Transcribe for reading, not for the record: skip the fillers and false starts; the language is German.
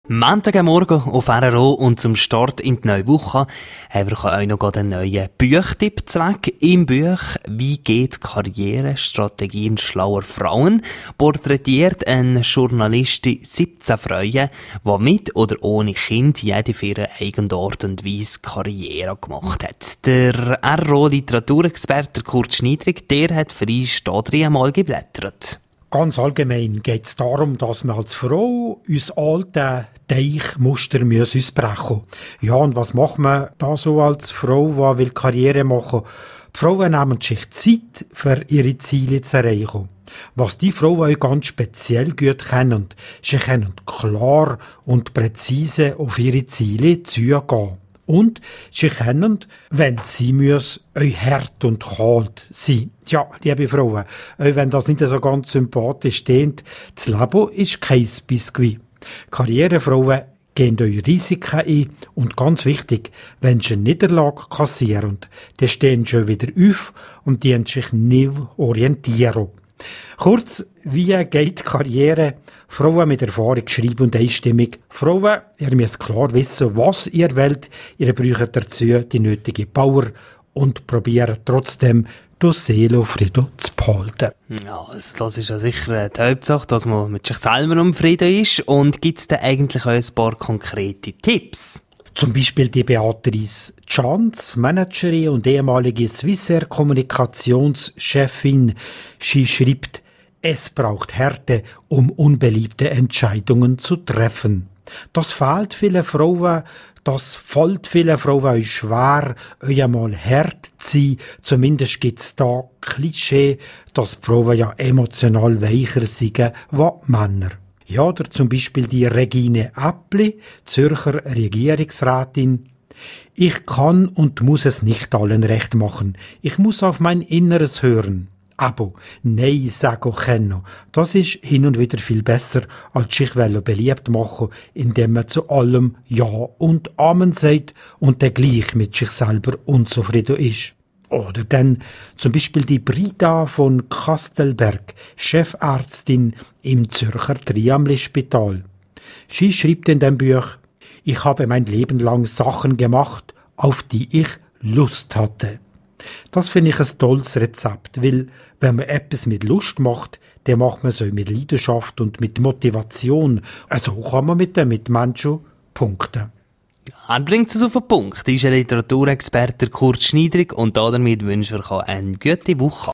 Montagmorgen auf RRO und zum Start in die neue Woche haben wir euch noch einen neuen Buchtipp zweck. Im Buch «Wie geht Karrierestrategien schlauer Frauen?» porträtiert eine Journalistin 17 Frauen, die mit oder ohne Kind jede für ihre eigene Art und Weise Karriere gemacht hat. Der RRO-Literaturexperte Kurt Schniedrig, der hat für uns da einmal geblättert. Ganz allgemein geht es darum, dass man als Frau uns alte Teichmuster ausbrechen muss. Ja, und was macht man da so als Frau, die Karriere machen will? Die Frauen nehmen sich Zeit, für ihre Ziele zu erreichen. Was die Frauen ganz speziell gut können, sie können klar und präzise auf ihre Ziele zugehen. Und sie können, wenn sie müssen, euch hart und kalt sein. Ja, liebe Frauen, auch wenn das nicht so ganz sympathisch steht, das Leben ist kein Biskuit. Karrierefrauen gehen euch Risiken ein und ganz wichtig, wenn sie eine Niederlage kassieren, dann stehen sie wieder auf und die sich nicht orientieren. Kurz, wie geht Karriere? Frauen mit Erfahrung, schreiben und einstimmig. Frauen, ihr müsst klar wissen, was ihr wollt. Ihr braucht dazu die nötige Power und probiert trotzdem die Seele Frieden zu behalten. Ja, also das ist ja sicher die Hauptsache, dass man mit sich selber im Frieden ist. Und gibt es da eigentlich auch ein paar konkrete Tipps? Zum Beispiel die Beatrice Chance, Managerin und ehemalige Swissair Kommunikationschefin. Sie schreibt, es braucht Härte, um unbeliebte Entscheidungen zu treffen. Das fällt vielen Frauen, das fällt vielen Frauen schwer, einmal hart zu sein. Zumindest gibt's da Klischee, dass die Frauen ja emotional weicher sind wie Männer. Ja, oder zum Beispiel die Regine Appli, Zürcher Regierungsrätin. Ich kann und muss es nicht allen recht machen. Ich muss auf mein Inneres hören. Aber Nein sagen können, das ist hin und wieder viel besser, als sich beliebt machen, indem man zu allem Ja und Amen sagt und dann gleich mit sich selber unzufrieden ist. Oder dann zum Beispiel die Brida von Kastelberg, Chefärztin im Zürcher Triamli-Spital. Sie schreibt in dem Buch, ich habe mein Leben lang Sachen gemacht, auf die ich Lust hatte. Das finde ich ein tolles Rezept, weil wenn man etwas mit Lust macht, dann macht man es auch mit Leidenschaft und mit Motivation. Also kann man mit den Mitmenschen punkten. Er bringt es auf den Punkt. Er ist ein Literaturexperte Kurt Schniedrig und damit wünsche ich euch eine gute Woche.